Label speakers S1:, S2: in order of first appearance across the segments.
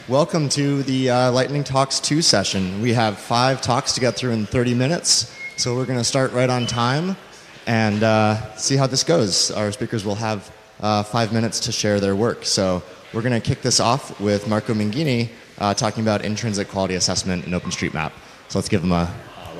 S1: Welcome to the Lightning Talks 2 session. We have 5 talks to get through in 30 minutes, so we're going to start right on time and see how this goes. Our speakers will have 5 minutes to share their work. So we're going to kick this off with Marco Minghini talking about intrinsic quality assessment in OpenStreetMap. So let's give him a...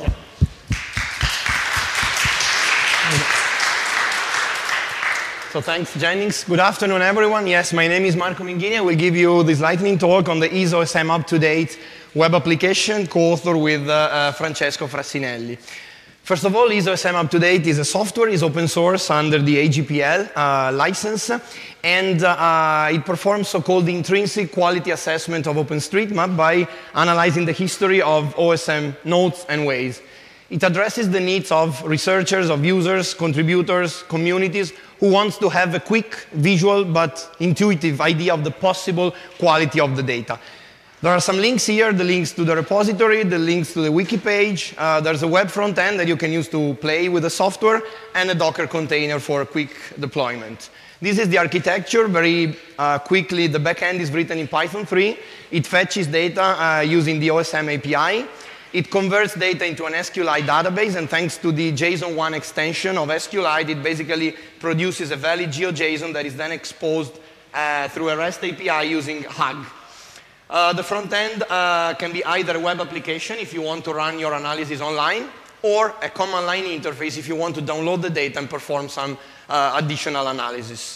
S2: So thanks, Jennings. Good afternoon, everyone. Yes, my name is Marco Minghini. I will give you this lightning talk on the EaseOSM up-to-date web application, co-authored with Francesco Frassinelli. First of all, EaseOSM up-to-date is a software, is open source under the AGPL license, and it performs so-called intrinsic quality assessment of OpenStreetMap by analyzing the history of OSM nodes and ways. It addresses the needs of researchers, of users, contributors, communities who want to have a quick, visual, but intuitive idea of the possible quality of the data. There are some links here, the links to the repository, the links to the wiki page. There's a web front end that you can use to play with the software, and a Docker container for quick deployment. This is the architecture. Very quickly, the backend is written in Python 3. It fetches data using the OSM API. It converts data into an SQLite database, and thanks to the JSON1 extension of SQLite, it basically produces a valid GeoJSON that is then exposed through a REST API using Hug. The front end can be either a web application if you want to run your analysis online, or a command line interface if you want to download the data and perform some additional analysis.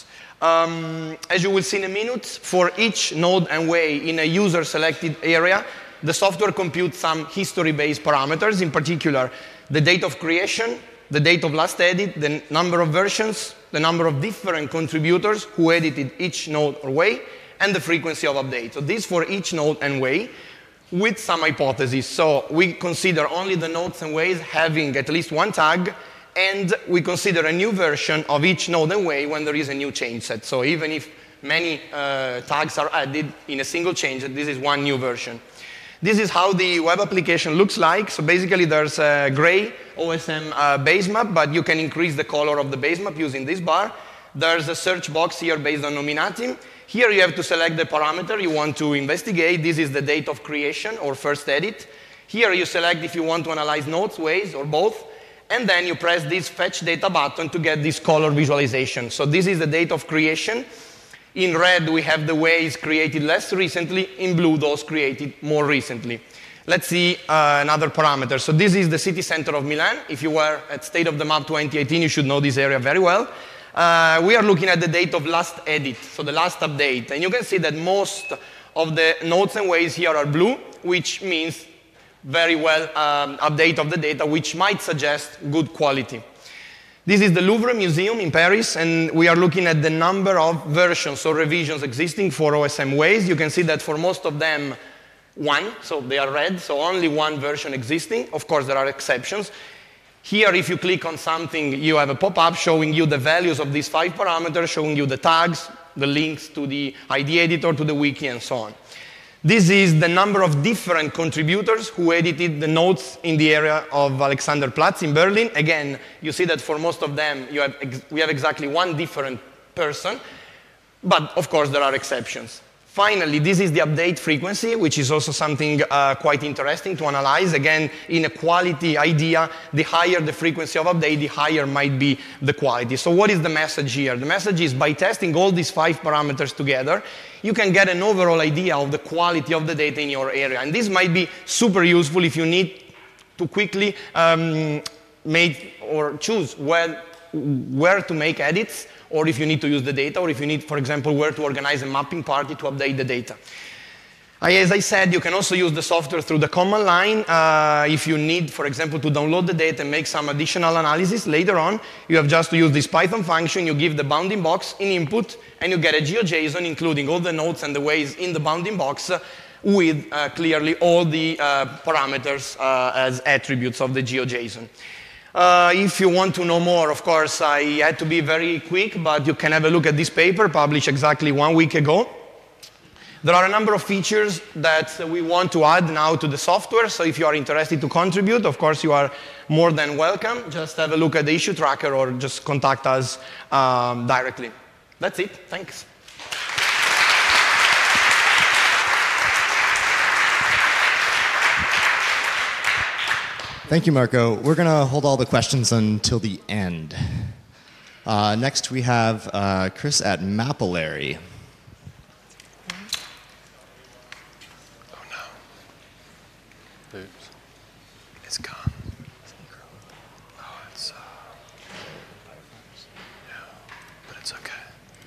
S2: As you will see in a minute, for each node and way in a user-selected area, the software computes some history-based parameters, in particular, the date of creation, the date of last edit, the number of versions, the number of different contributors who edited each node or way, and the frequency of update. So this for each node and way, with some hypotheses. So we consider only the nodes and ways having at least one tag, and we consider a new version of each node and way when there is a new change set. So even if many tags are added in a single change, this is one new version. This is how the web application looks like. So basically, there's a gray OSM base map, but you can increase the color of the base map using this bar. There's a search box here based on nominatim. Here you have to select the parameter you want to investigate. This is the date of creation or first edit. Here you select if you want to analyze nodes, ways, or both. And then you press this fetch data button to get this color visualization. So this is the date of creation. In red, we have the ways created less recently. In blue, those created more recently. Let's see another parameter. So this is the city center of Milan. If you were at State of the Map 2018, you should know this area very well. We are looking at the date of last edit, so the last update. And you can see that most of the nodes and ways here are blue, which means very well update of the data, which might suggest good quality. This is the Louvre Museum in Paris, and we are looking at the number of versions or revisions existing for OSM ways. You can see that for most of them, one, so they are red, so only one version existing. Of course, there are exceptions. Here, if you click on something, you have a pop-up showing you the values of these 5 parameters, showing you the tags, the links to the ID editor, to the wiki, and so on. This is the number of different contributors who edited the nodes in the area of Alexanderplatz in Berlin. Again, you see that for most of them, we have exactly one different person. But, of course, there are exceptions. Finally, this is the update frequency, which is also something quite interesting to analyze. Again, in a quality idea, the higher the frequency of update, the higher might be the quality. So what is the message here? The message is by testing all these 5 parameters together, you can get an overall idea of the quality of the data in your area. And this might be super useful if you need to quickly make or choose where to make edits, or if you need to use the data, or if you need, for example, where to organize a mapping party to update the data. As I said, you can also use the software through the command line. If you need, for example, to download the data and make some additional analysis later on, you have just to use this Python function. You give the bounding box in input, and you get a GeoJSON, including all the nodes and the ways in the bounding box, with clearly all the parameters as attributes of the GeoJSON. If you want to know more, of course, I had to be very quick, but you can have a look at this paper published exactly 1 week ago. There are a number of features that we want to add now to the software, so if you are interested to contribute, of course, you are more than welcome. Just have a look at the issue tracker or just contact us directly. That's it. Thanks.
S1: Thank you, Marco. We're going to hold all the questions until the end. Next, we have Chris at Mapillary.
S3: Oh, no. Oops. It's gone. Oh, it's... yeah, but it's okay.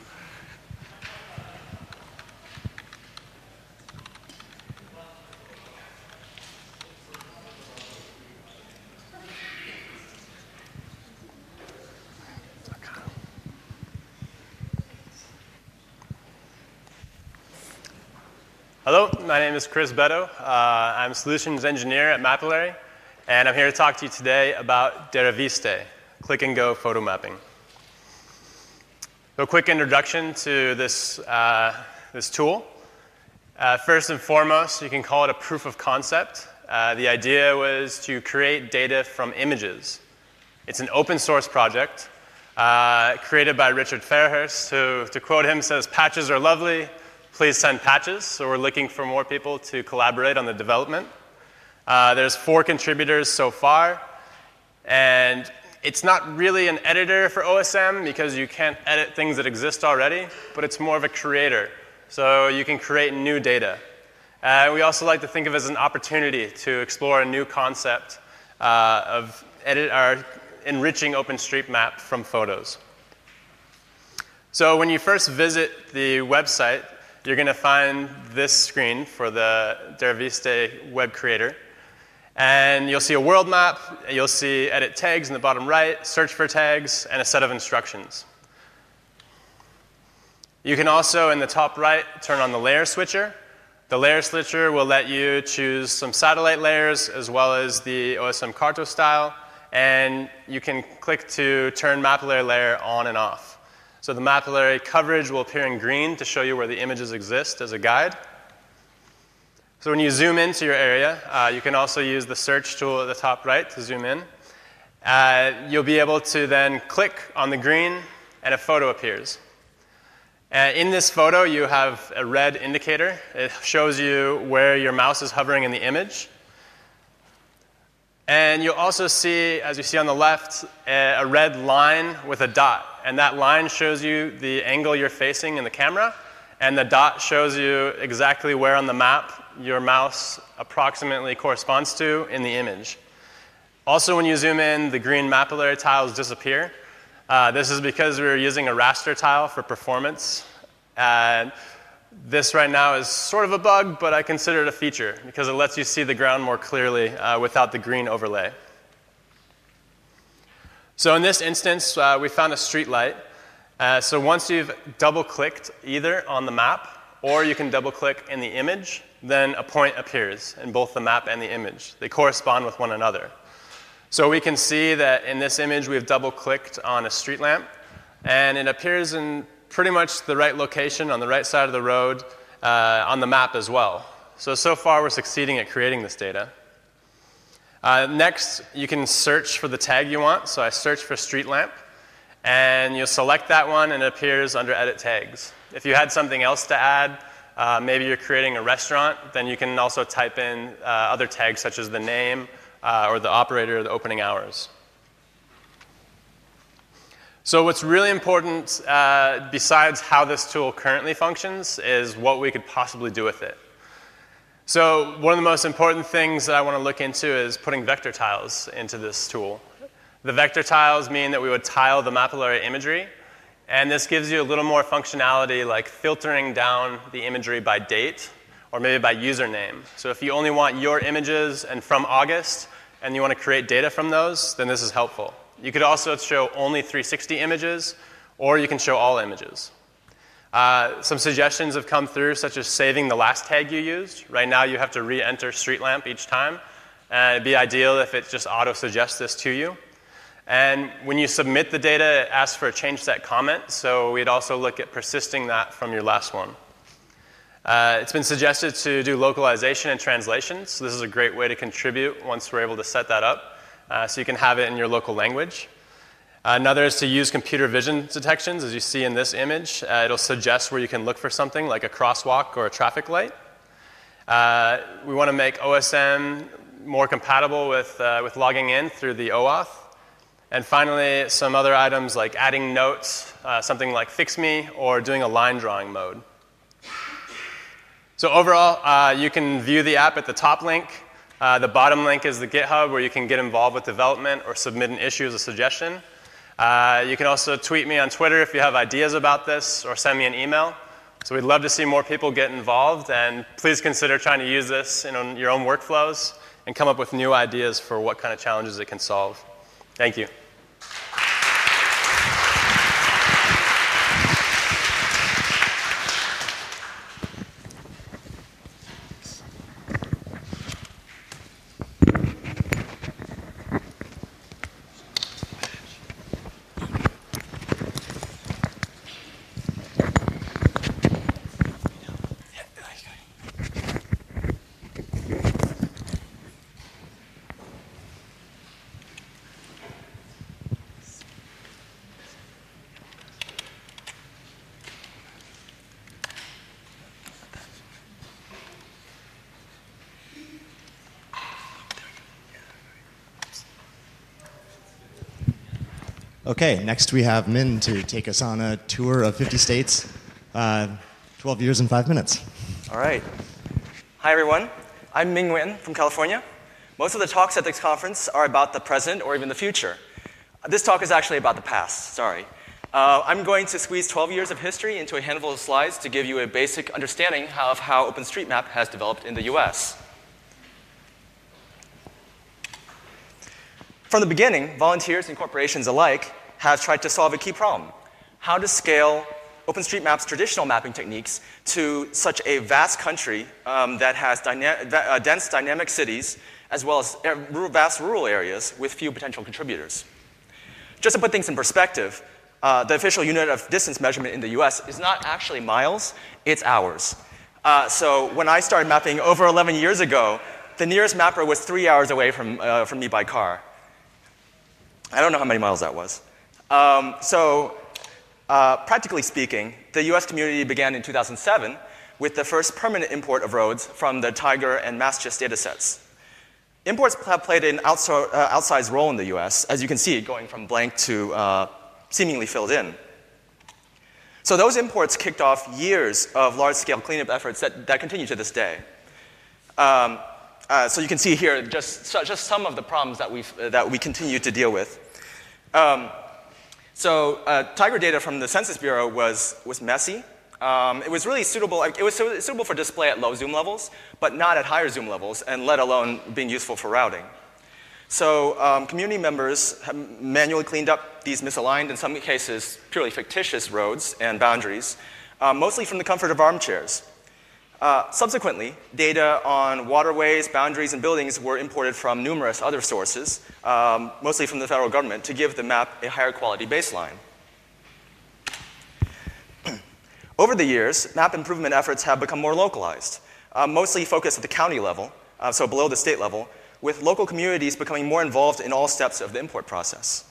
S3: Hello, my name is Chris Beto. I'm a solutions engineer at Mapillary, and I'm here to talk to you today about Deraviste, click-and-go photo mapping. So a quick introduction to this tool. First and foremost, you can call it a proof of concept. The idea was to create data from images. It's an open source project created by Richard Fairhurst, who, to quote him, says, "Patches are lovely. Please send patches." So we're looking for more people to collaborate on the development. There's 4 contributors so far. And it's not really an editor for OSM because you can't edit things that exist already, but it's more of a creator. So you can create new data. We also like to think of it as an opportunity to explore a new concept of enriching OpenStreetMap from photos. So when you first visit the website, you're going to find this screen for the Deraviste web creator. And you'll see a world map, you'll see edit tags in the bottom right, search for tags, and a set of instructions. You can also, in the top right, turn on the layer switcher. The layer switcher will let you choose some satellite layers as well as the OSM Carto style, and you can click to turn Mapillary layer on and off. So the Mapillary coverage will appear in green to show you where the images exist as a guide. So when you zoom into your area, you can also use the search tool at the top right to zoom in. You'll be able to then click on the green, and a photo appears. In this photo, you have a red indicator. It shows you where your mouse is hovering in the image. And you'll also see, as you see on the left, a red line with a dot. And that line shows you the angle you're facing in the camera. And the dot shows you exactly where on the map your mouse approximately corresponds to in the image. Also, when you zoom in, the green Mapillary tiles disappear. This is because we're using a raster tile for performance. And this right now is sort of a bug, but I consider it a feature because it lets you see the ground more clearly without the green overlay. So in this instance, we found a street light. So once you've double-clicked either on the map, or you can double-click in the image, then a point appears in both the map and the image. They correspond with one another. So we can see that in this image, we've double-clicked on a street lamp, and it appears in pretty much the right location on the right side of the road on the map as well. So far, we're succeeding at creating this data. Next, you can search for the tag you want. So I search for street lamp, and you'll select that one, and it appears under Edit Tags. If you had something else to add, maybe you're creating a restaurant, then you can also type in other tags such as the name or the operator or the opening hours. So what's really important, besides how this tool currently functions, is what we could possibly do with it. So one of the most important things that I want to look into is putting vector tiles into this tool. The vector tiles mean that we would tile the Mapillary imagery, and this gives you a little more functionality like filtering down the imagery by date or maybe by username. So if you only want your images and from August and you want to create data from those, then this is helpful. You could also show only 360 images, or you can show all images. Some suggestions have come through, such as saving the last tag you used. Right now, you have to re-enter street lamp each time. It'd be ideal if it just auto-suggests this to you. And when you submit the data, it asks for a change set comment, so we'd also look at persisting that from your last one. It's been suggested to do localization and translation, so this is a great way to contribute once we're able to set that up, so you can have it in your local language. Another is to use computer vision detections, as you see in this image. It'll suggest where you can look for something like a crosswalk or a traffic light. We want to make OSM more compatible with logging in through the OAuth. And finally, some other items like adding notes, something like FixMe, or doing a line drawing mode. So overall, you can view the app at the top link. The bottom link is the GitHub, where you can get involved with development or submit an issue as a suggestion. You can also tweet me on Twitter if you have ideas about this, or send me an email. So we'd love to see more people get involved, and please consider trying to use this in your own workflows and come up with new ideas for what kind of challenges it can solve. Thank you.
S1: Okay, next we have Min to take us on a tour of 50 states, 12 years and 5 minutes.
S4: All right. Hi, everyone. I'm Ming Nguyen from California. Most of the talks at this conference are about the present or even the future. This talk is actually about the past, sorry. I'm going to squeeze 12 years of history into a handful of slides to give you a basic understanding of how OpenStreetMap has developed in the US. From the beginning, volunteers and corporations alike have tried to solve a key problem: how to scale OpenStreetMap's traditional mapping techniques to such a vast country that has dense dynamic cities, as well as vast rural areas with few potential contributors. Just to put things in perspective, the official unit of distance measurement in the US is not actually miles, it's hours. So when I started mapping over 11 years ago, the nearest mapper was 3 hours away from me by car. I don't know how many miles that was. Practically speaking, the US community began in 2007 with the first permanent import of roads from the Tiger and MassGIS datasets. Imports have played an outsized role in the US, as you can see, going from blank to seemingly filled in. So those imports kicked off years of large-scale cleanup efforts that continue to this day. So you can see here just some of the problems that we continue to deal with. Tiger data from the Census Bureau was messy. It was really suitable. It was suitable for display at low zoom levels, but not at higher zoom levels, and let alone being useful for routing. So community members have manually cleaned up these misaligned, in some cases purely fictitious roads and boundaries, mostly from the comfort of armchairs. Subsequently, data on waterways, boundaries, and buildings were imported from numerous other sources, mostly from the federal government, to give the map a higher quality baseline. Over the years, map improvement efforts have become more localized, mostly focused at the county level, so below the state level, with local communities becoming more involved in all steps of the import process.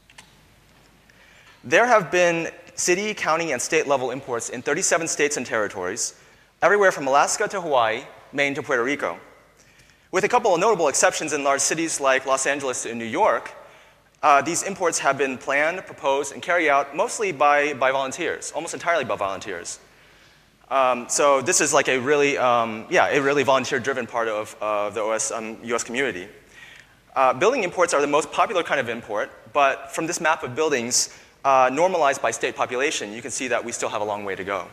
S4: There have been city, county, and state level imports in 37 states and territories, everywhere from Alaska to Hawaii, Maine to Puerto Rico. With a couple of notable exceptions in large cities like Los Angeles and New York, these imports have been planned, proposed, and carried out mostly by volunteers, almost entirely by volunteers. So this is like a really volunteer-driven part of the US community. Building imports are the most popular kind of import, but from this map of buildings normalized by state population, you can see that we still have a long way to go.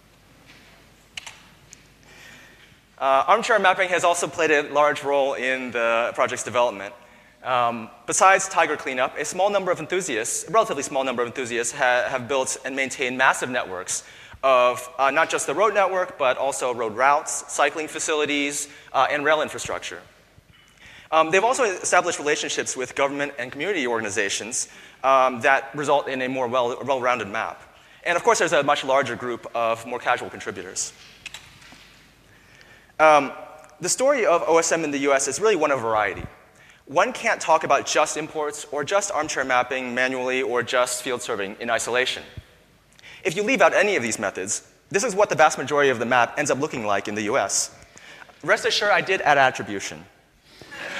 S4: Armchair mapping has also played a large role in the project's development. Besides Tiger cleanup, a relatively small number of enthusiasts have built and maintained massive networks of not just the road network, but also road routes, cycling facilities, and rail infrastructure. They've also established relationships with government and community organizations that result in a more well-rounded map. And of course, there's a much larger group of more casual contributors. The story of OSM in the US is really one of variety. One can't talk about just imports or just armchair mapping manually or just field serving in isolation. If you leave out any of these methods, this is what the vast majority of the map ends up looking like in the US. Rest assured, I did add attribution.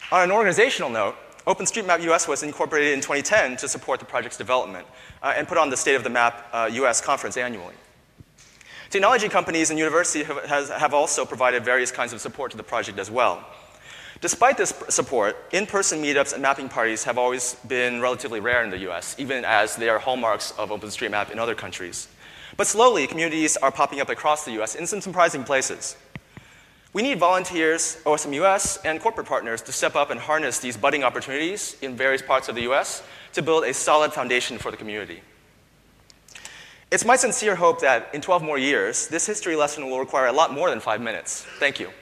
S4: On an organizational note, OpenStreetMap US was incorporated in 2010 to support the project's development and put on the State of the Map US conference annually. Technology companies and universities have also provided various kinds of support to the project as well. Despite this support, in-person meetups and mapping parties have always been relatively rare in the US, even as they are hallmarks of OpenStreetMap in other countries. But slowly, communities are popping up across the US in some surprising places. We need volunteers, OSM US, and corporate partners to step up and harness these budding opportunities in various parts of the US to build a solid foundation for the community. It's my sincere hope that in 12 more years, this history lesson will require a lot more than 5 minutes. Thank you.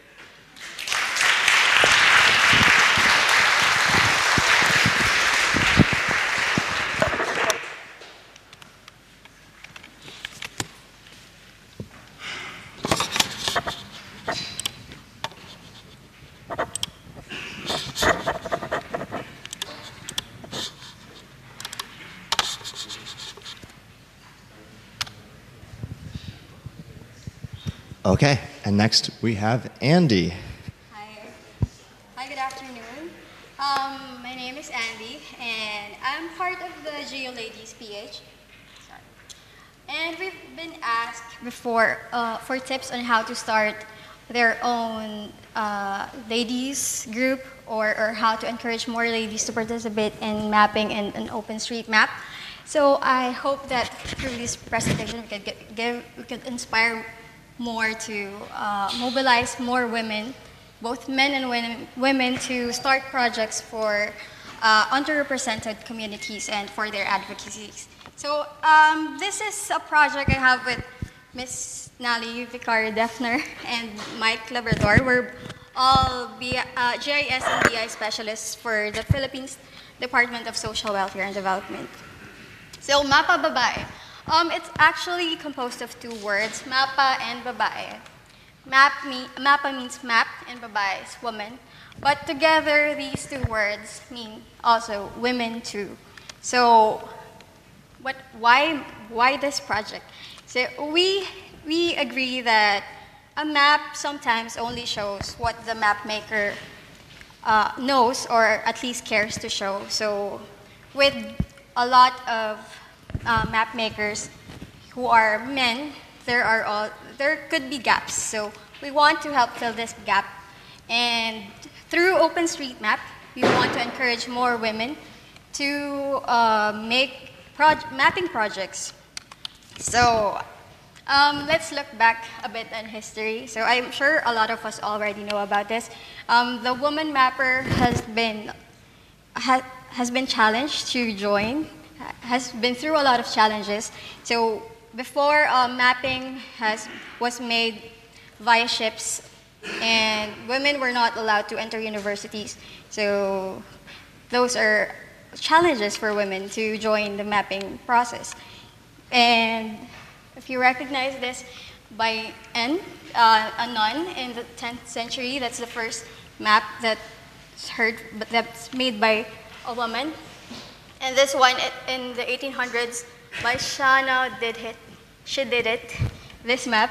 S1: Okay, and next we have Andy.
S5: Hi. Hi, good afternoon. My name is Andy, and I'm part of the GeoLadies PH. Sorry. And we've been asked before for tips on how to start their own ladies group or how to encourage more ladies to participate in mapping and OpenStreetMap. So I hope that through this presentation we could inspire more to mobilize more women, both men and women, to start projects for underrepresented communities and for their advocacies. So this is a project I have with Ms. Nali Vicario-Defner and Mike Labrador. We're all GIS and BI specialists for the Philippines Department of Social Welfare and Development. So Mapa Babae. It's actually composed of two words, Mapa and Babae. Mapa means map and Babae is woman. But together, these two words mean also women too. So why this project? So we agree that a map sometimes only shows what the map maker knows or at least cares to show. So with a lot of map makers who are men, there could be gaps. So we want to help fill this gap. And through OpenStreetMap, we want to encourage more women to make mapping projects. So let's look back a bit in history. So I'm sure a lot of us already know about this. The woman mapper has been challenged to join, has been through a lot of challenges. So before mapping was made via ships, and women were not allowed to enter universities. So those are challenges for women to join the mapping process. And if you recognize this, by N, a nun in the 10th century, that's the first map that's made by a woman. And this one in the 1800s by Shana she did it, this map.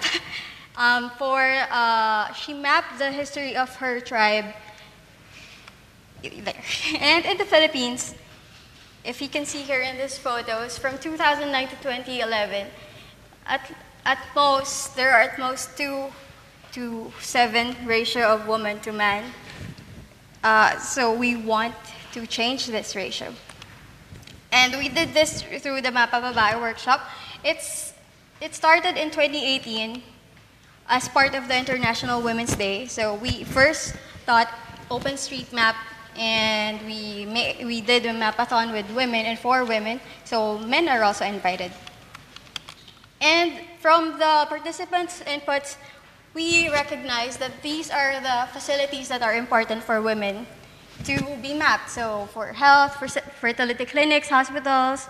S5: She mapped the history of her tribe there. And in the Philippines, if you can see here in these photos, from 2009 to 2011, at most, there are at most 2 to 7 ratio of woman to man. So we want to change this ratio. And we did this through the Mapa Babae workshop. It started in 2018 as part of the International Women's Day. So we first taught OpenStreetMap, and we did a mapathon with women and for women. So men are also invited. And from the participants' inputs, we recognize that these are the facilities that are important for women to be mapped. So for health, for fertility clinics, hospitals,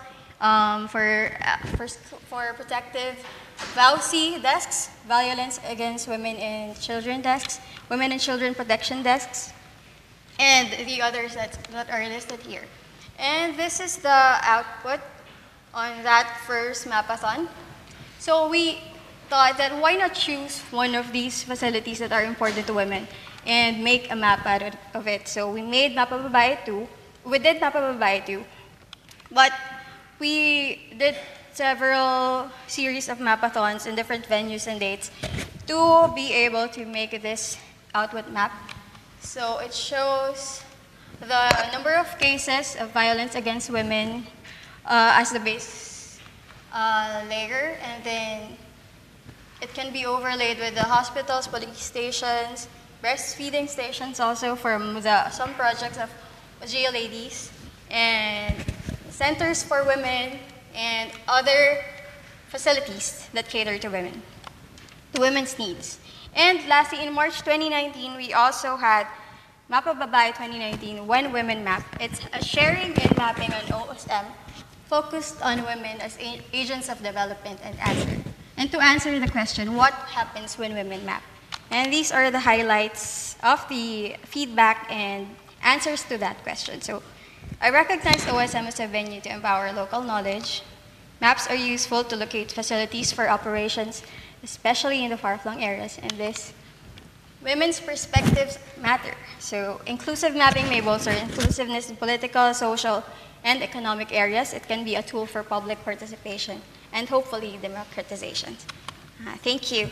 S5: for protective VAUC desks, violence against women and children desks, women and children protection desks, and the others that are listed here. And this is the output on that first mapathon. So we thought that why not choose one of these facilities that are important to women and make a map out of it. So we made Mapa Babae 2. We did Mapa Babae 2, but we did several series of mapathons in different venues and dates to be able to make this output map. So it shows the number of cases of violence against women as the base layer, and then it can be overlaid with the hospitals, police stations, breastfeeding stations also from some projects of jail ladies, and centers for women, and other facilities that cater to women, to women's needs. And lastly, in March 2019, we also had Mapa Babae 2019, When Women Map. It's a sharing and mapping on OSM focused on women as agents of development and to answer the question, what happens when women map? And these are the highlights of the feedback and answers to that question. So I recognize OSM as a venue to empower local knowledge. Maps are useful to locate facilities for operations, especially in the far-flung areas, and this women's perspectives matter. So inclusive mapping may bolster inclusiveness in political, social, and economic areas. It can be a tool for public participation and hopefully democratization. Thank you.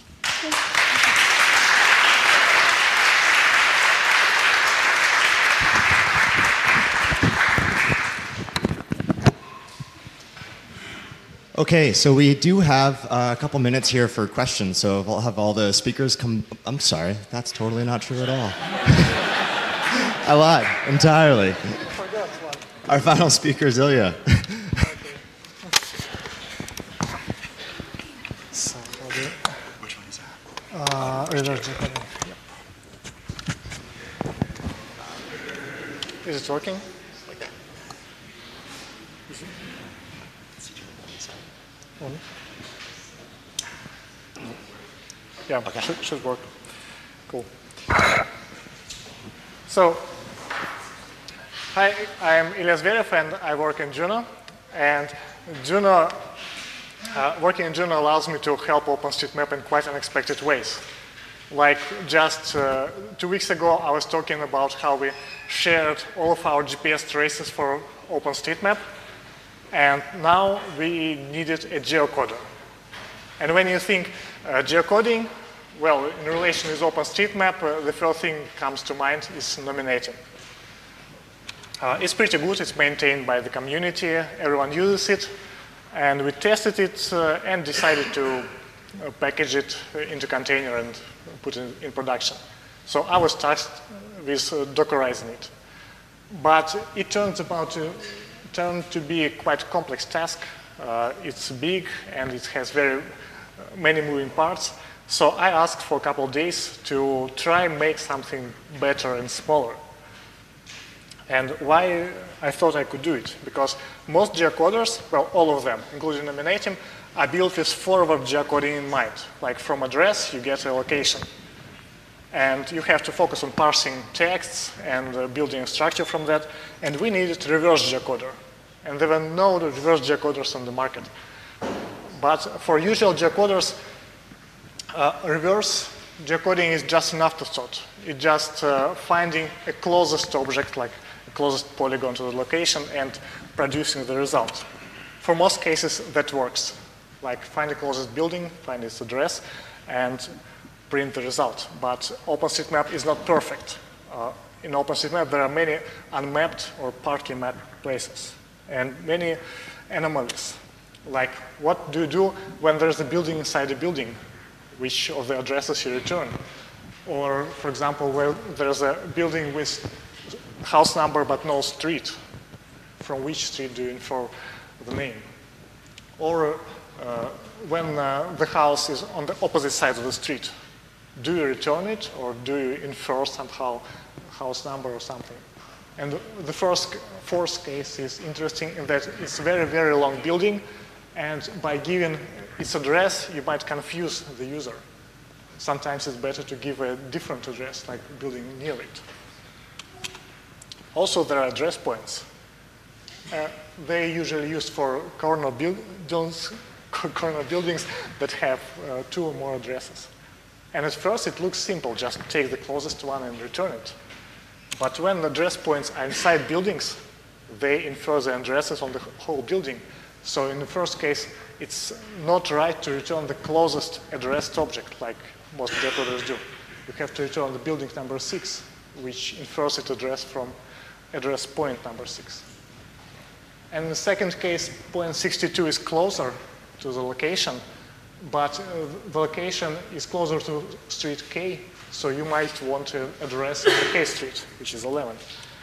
S1: Okay, so we do have a couple minutes here for questions, so I'll have all the speakers come. I'm sorry, that's totally not true at all. I lied entirely. Our final speaker is Ilya.
S6: Which one is that? Reverse decoding. Yep. Is it working?
S1: Like that.
S6: Yeah,
S1: Okay.
S6: should work. Cool. So, hi, I'm Ilya Zverev and I work in Juno. And Juno, working in Juno allows me to help OpenStreetMap in quite unexpected ways. Like just 2 weeks ago, I was talking about how we shared all of our GPS traces for OpenStreetMap. And now we needed a geocoder. And when you think geocoding, well, in relation with OpenStreetMap, the first thing comes to mind is nominating. It's pretty good, it's maintained by the community, everyone uses it, and we tested it and decided to package it into container and put it in production. So I was tasked with Dockerizing it. But it turned to be a quite complex task. It's big and it has very many moving parts. So I asked for a couple of days to try and make something better and smaller. And why I thought I could do it? Because most geocoders, well, all of them, including Nominatim, are built with forward geocoding in mind. Like from address, you get a location. And you have to focus on parsing texts and building a structure from that. And we needed a reverse geocoder. And there were no reverse geocoders on the market. But for usual geocoders, reverse geocoding is just an afterthought. It's just finding a closest object, like a closest polygon to the location, and producing the result. For most cases, that works. Like find the closest building, find its address, and print the result. But OpenStreetMap is not perfect. In OpenStreetMap, there are many unmapped or partly mapped places, and many anomalies. Like, what do you do when there's a building inside a building? Which of the addresses you return? Or, for example, where there's a building with house number but no street. From which street do you infer the name? Or when the house is on the opposite side of the street, do you return it or do you infer somehow house number or something? And the fourth case is interesting in that it's a very, very long building, and by giving its address, you might confuse the user. Sometimes it's better to give a different address, like building near it. Also, there are address points. They're usually used for corner buildings that have 2 or more addresses. And at first it looks simple, just take the closest one and return it. But when the address points are inside buildings, they infer the addresses on the whole building. So in the first case, it's not right to return the closest addressed object like most decoders do. You have to return the building number 6, which infers its address from address point number 6. And in the second case, point 62 is closer to the location, but the location is closer to street K, so you might want to address the K street, which is 11.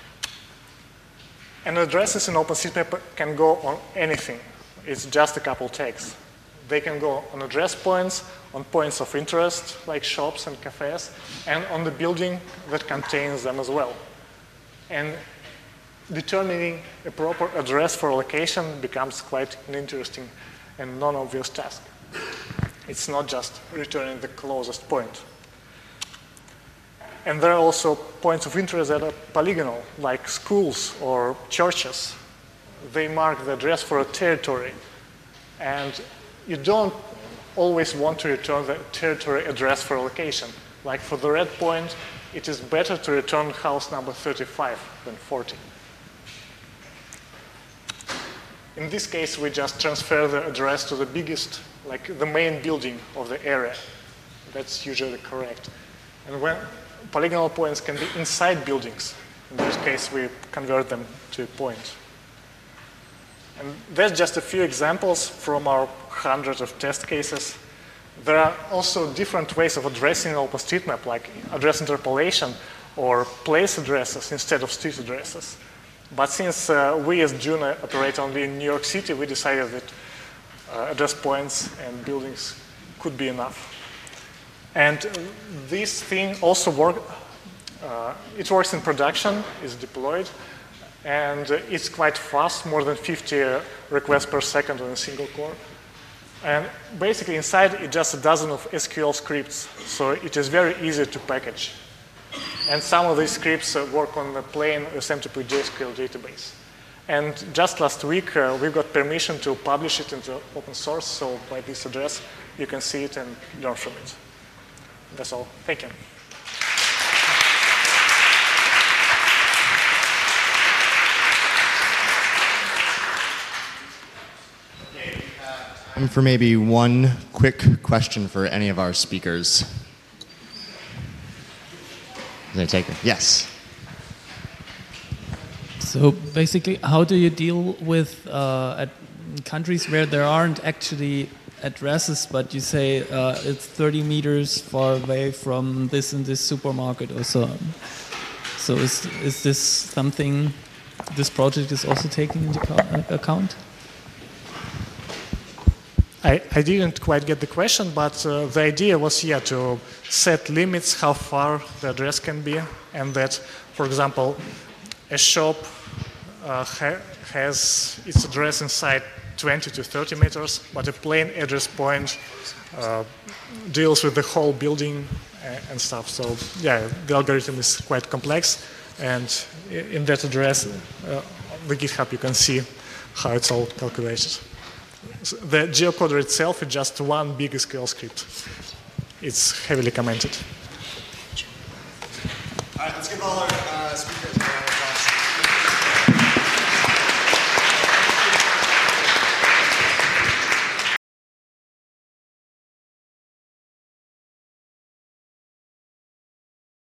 S6: And addresses in OpenStreetMap can go on anything. It's just a couple tags. They can go on address points, on points of interest, like shops and cafes, and on the building that contains them as well. And determining a proper address for a location becomes quite an interesting and non-obvious task. It's not just returning the closest point. And there are also points of interest that are polygonal, like schools or churches. They mark the address for a territory. And you don't always want to return the territory address for a location. Like for the red point, it is better to return house number 35 than 40. In this case, we just transfer the address to the biggest, like the main building of the area. That's usually correct. And when polygonal points can be inside buildings, in this case, we convert them to a point. And there's just a few examples from our hundreds of test cases. There are also different ways of addressing OpenStreetMap, like address interpolation or place addresses instead of street addresses. But since we as Juno operate only in New York City, we decided that address points and buildings could be enough. And this thing also works. It works in production, is deployed, and it's quite fast, more than 50 requests per second on a single core. And basically inside it's just a dozen of SQL scripts, so it is very easy to package. And some of these scripts work on the plain SMTP JSQL database. And just last week, we got permission to publish it into open source, so by this address, you can see it and learn from it. That's all. Thank you.
S1: Time for maybe one quick question for any of our speakers. Did I take it? Yes.
S7: So basically, how do you deal with at countries where there aren't actually addresses, but you say it's 30 meters far away from this and this supermarket or so on? So is this something this project is also taking into account?
S6: I didn't quite get the question, but the idea was, yeah, to set limits how far the address can be, and that, for example, a shop has its address inside 20 to 30 meters, but a plain address point deals with the whole building and stuff. So, yeah, the algorithm is quite complex, and in that address, the GitHub, you can see how it's all calculated. So the geocoder itself is just one big SQL script. It's heavily commented.
S1: All right, let's give all our speakers a round.